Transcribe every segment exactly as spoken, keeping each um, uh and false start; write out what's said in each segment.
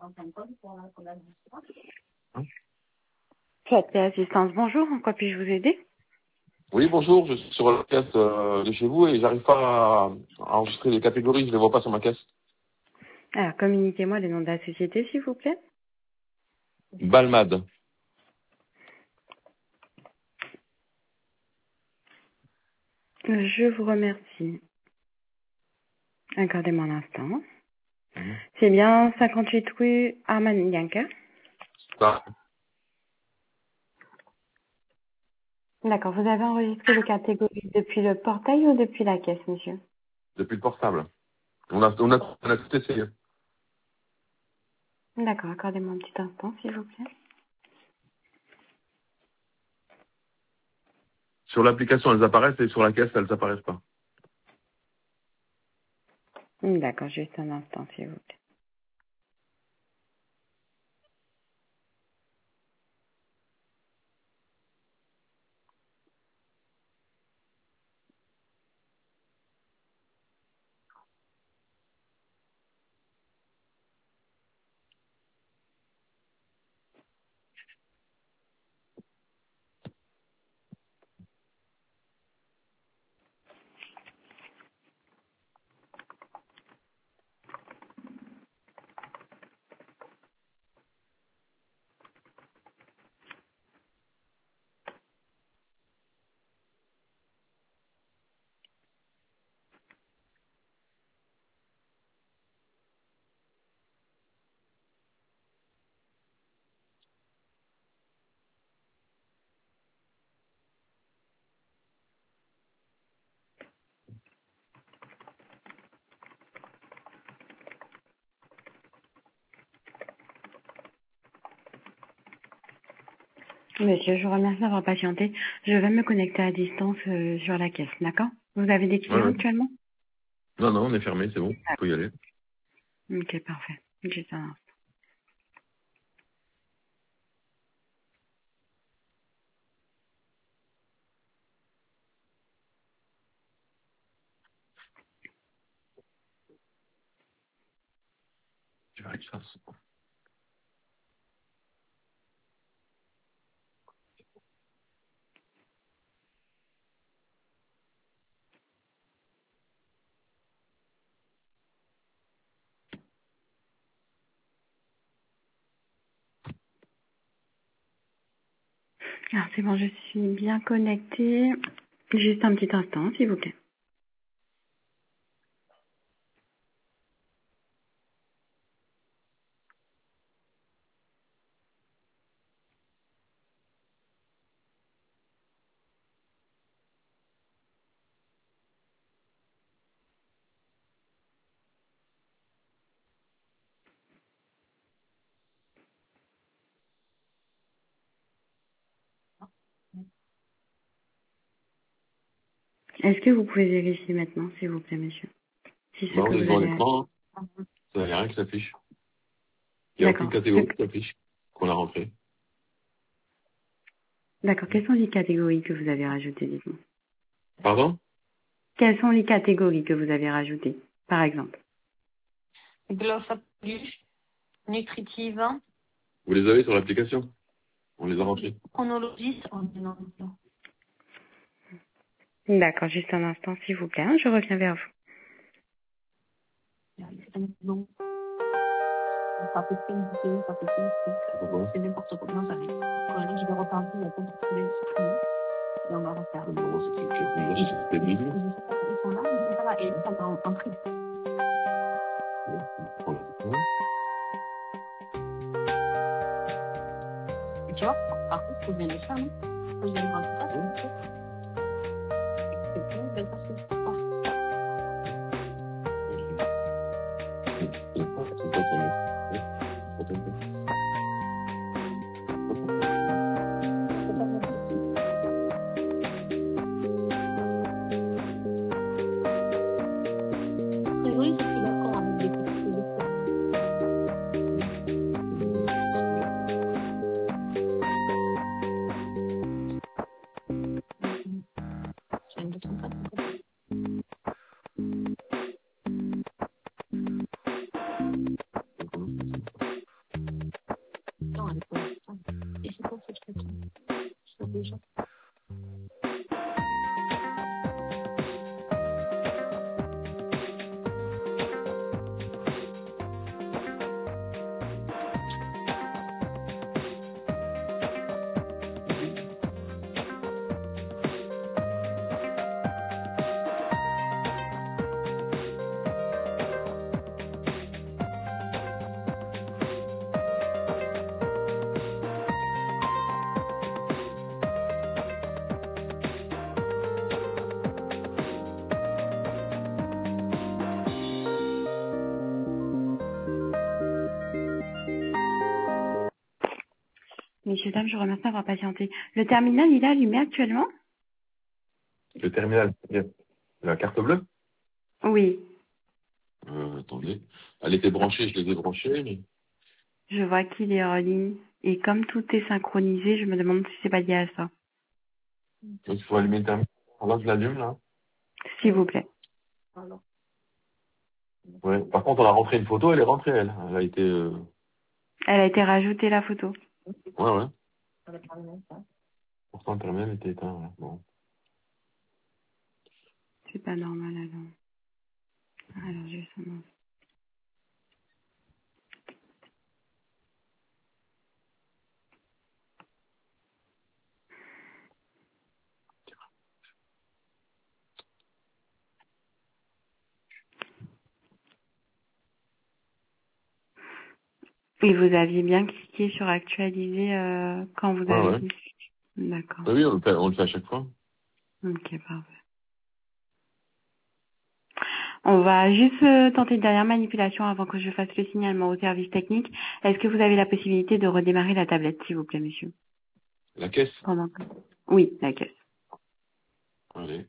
Faites assistance, bonjour, en quoi puis-je vous aider? Oui, bonjour, je suis sur la caisse euh, de chez vous et j'arrive pas à, à enregistrer les catégories, je les vois pas sur ma caisse. Alors, communiquez-moi le nom de la société, s'il vous plaît. Balmad. Je vous remercie. Accordez-moi un instant. Mhm. C'est bien cinquante-huit rue Armagnac. Ça, D'accord, vous avez enregistré les catégories depuis le portail ou depuis la caisse, monsieur? depuis le portable. On a, on a, on a tout essayé. D'accord, accordez-moi un petit instant, s'il vous plaît. Sur l'application, elles apparaissent et sur la caisse, elles apparaissent pas. D'accord, juste un instant, s'il vous plaît. Monsieur, je vous remercie d'avoir patienté. Je vais me connecter à distance euh, sur la caisse, d'accord? Vous avez des Ouais, clients ouais. actuellement? Non, non, on est fermé, c'est bon, faut y aller. Ok, parfait. Juste un instant. Tu vas avec ça. Alors, c'est bon, je suis bien connectée. Juste un petit instant, s'il vous plaît. Est-ce que vous pouvez vérifier maintenant, s'il vous plaît, monsieur? Si ce Bah, que on est vous devant avez... l'écran, hein. Ça n'y a rien qui s'affiche. Il n'y a aucune D'accord. Ce catégorie que- qui s'affiche qu'on a rentrée. D'accord. Quelles sont les catégories que vous avez rajoutées, dites-moi? Pardon? Quelles sont les catégories que vous avez rajoutées, par exemple? Glossaplus, nutritive, Vous les avez sur l'application? On les a rentrées. chronologiste, oh, non, non. D'accord. Juste un instant, s'il vous plaît, hein, je reviens vers vous. Non. Ça fait plein de bouteilles, ça fait plein de trucs. Pourquoi? C'est n'importe quoi. Non, ça arrive. Voilà, je vais repartir, la compte de et on va refaire. Non, c'est quelque chose. Moi, Et c'est c'était midi. ils sont là, ils sont pas là, et ils sont en, en prix. Et tu vois, par contre, faut bien les faire, non? Faut bien les faire, c'est ça, c'est ça. C'est bien, ben, ça, c'est ça. Oui, je suis d'accord avec des petits de ça. Je viens de tromper. messieurs, dames, je vous remercie d'avoir patienté. Le terminal, il est allumé actuellement? Le terminal, la carte bleue? Oui. Euh, attendez. Elle était branchée, je l'ai débranchée, mais... Je vois qu'il est en ligne. Et comme tout est synchronisé, je me demande si c'est pas lié à ça. Donc, il faut allumer le terminal. Là, je l'allume, là. S'il vous plaît. Ouais. Par contre, on a rentré une photo, elle est rentrée, elle. Elle a été... Euh... Elle a été rajoutée, la photo. Ouais, ouais. Pourtant, le terminal était éteint, ouais. Bon. C'est pas normal, alors. Alors, je vais son nom. Et vous aviez bien cliqué sur actualiser euh, quand vous Ouais, avez ouais. dit. D'accord. Oui, oui, on le fait, on le fait à chaque fois. Ok, parfait. On va juste euh, tenter une dernière manipulation avant que je fasse le signalement au service technique. Est-ce que vous avez la possibilité de redémarrer la tablette, s'il vous plaît, monsieur? La caisse? Pendant que... Oui, la caisse. Allez.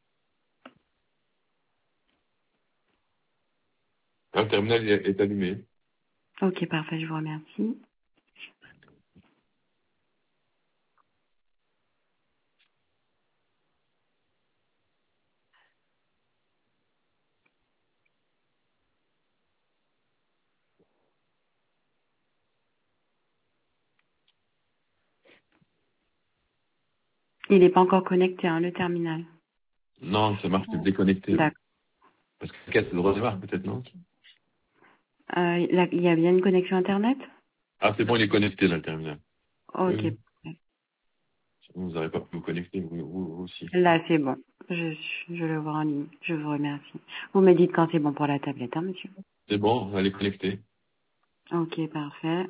Là, le terminal est, est allumé. Ok, parfait, je vous remercie. Il n'est pas encore connecté, hein, le terminal. Non, c'est marqué déconnecté. D'accord. Parce que la caisse, elle redémarre peut-être, non? Euh, là, il y a bien une connexion Internet? Ah, c'est bon, il est connecté, là, le terminal. Oui, Ok. oui. Vous n'aurez pas pu vous connecter, vous, vous, vous aussi. Là, c'est bon. Je, je le vois en ligne. Je vous remercie. Vous me dites quand c'est bon pour la tablette, hein, monsieur? C'est bon, elle est connectée. Ok, parfait.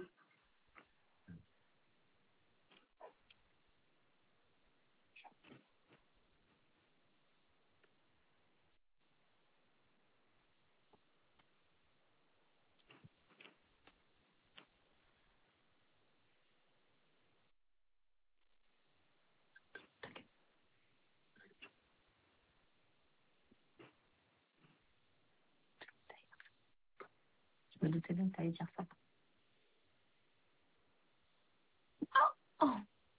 Je me doutais bien que tu allais dire ça. Oh.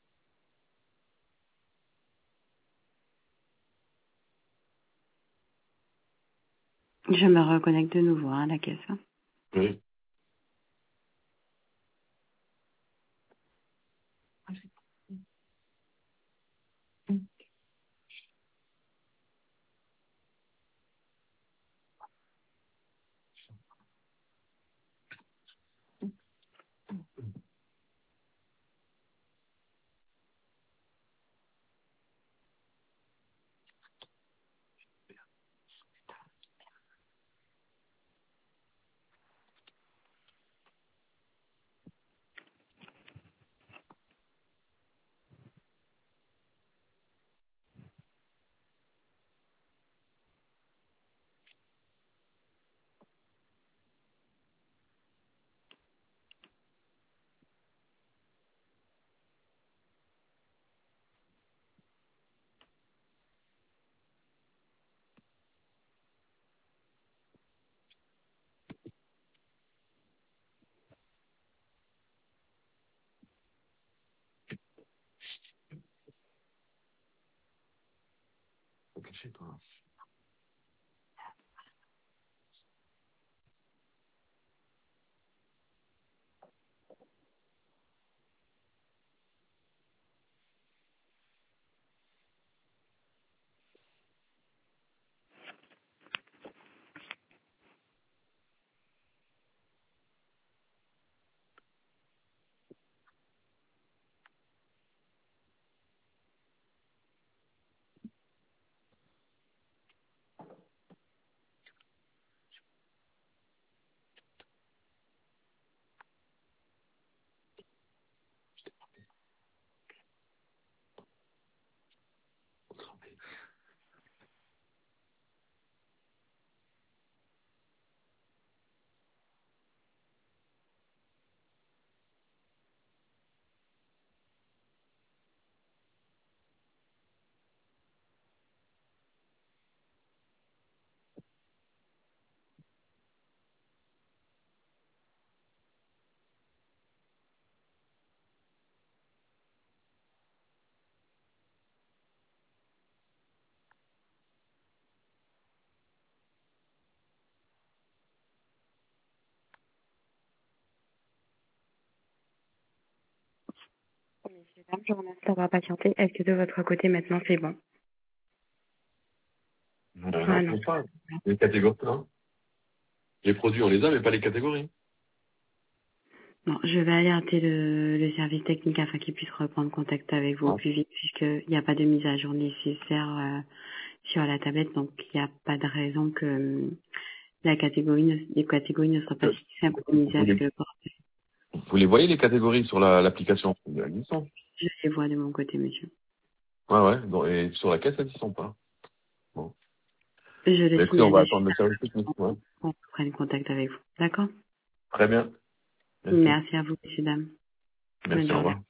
Je me reconnecte de nouveau, hein, à la caisse. Hein. Oui. Faut cacher, toi. madame, je vous remercie d'avoir patienté. Est-ce que de votre côté, maintenant, c'est bon? Non, non, Ah je non. pense pas. Les catégories, non. Les produits, on les a, mais pas les catégories. Non, je vais alerter le, le service technique afin qu'il puisse reprendre contact avec vous au Non. plus vite, puisqu'il n'y a pas de mise à jour nécessaire euh, sur la tablette, donc il n'y a pas de raison que euh, la catégorie ne, les catégories ne soient pas Euh, synchronisées Vous avec les, le port. vous les voyez, les catégories sur la- l'application? Elles y sont. Je les vois de mon côté, monsieur. Ouais, ouais. Donc, et sur la caisse, elles y sont pas. Bon. Je le Bah, écoutez, on signale va de attendre suite le service technique. Ouais. pour qu'on prenne contact avec vous. D'accord? Très bien. Merci. Merci à vous, messieurs, dames. Bonne Merci, au journée. revoir.